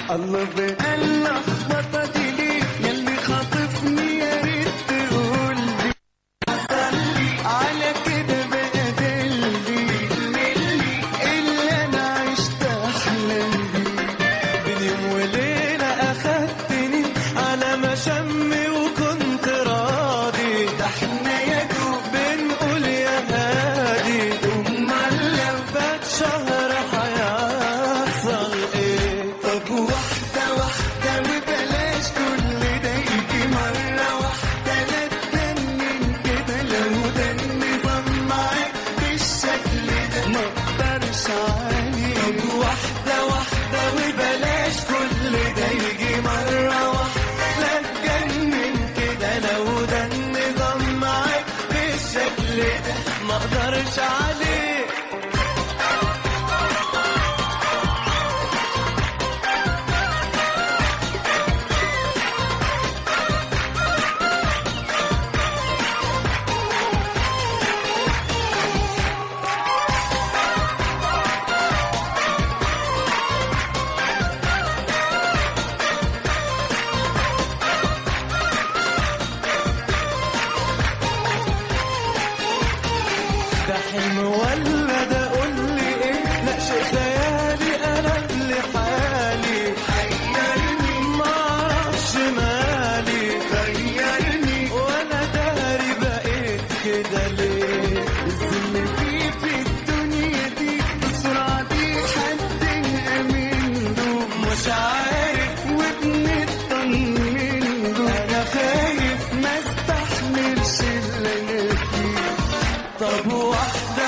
الله باللخبطة دي ليه ياللي خاطفني يا ريت تقولي على كده بقى دلي اللي انا عشت احلام بيه بين يوم وليلة اخدتني على مشمي وكنت راضي ده احنا يا دوب بنقول يا هادي امال لو فات شهر هيحصل ايه طب واحدة واحدة وبلاش كل ده يجي مرة واحدة لا تجنن كده لو ده النظام معاك بالشكل ده ما اقدرش عليه طب واحدة واحدة وبلاش كل ده يجي مرة واحدة لا تجنن كده لو ده النظام معاك بالشكل ده ما اقدرش عليه ده حلم ولا ده قولي ايه لا شيء خيالي قلب لي حالي حيرني معرفش مالي غيرني وانا داري بقيت كده ليه الظل فيه في الدنيا دي بسرعة دي حد يأمن له مش عارف وبنطمن له انا خايف ما استحملش اللي انا فيه طب واحدة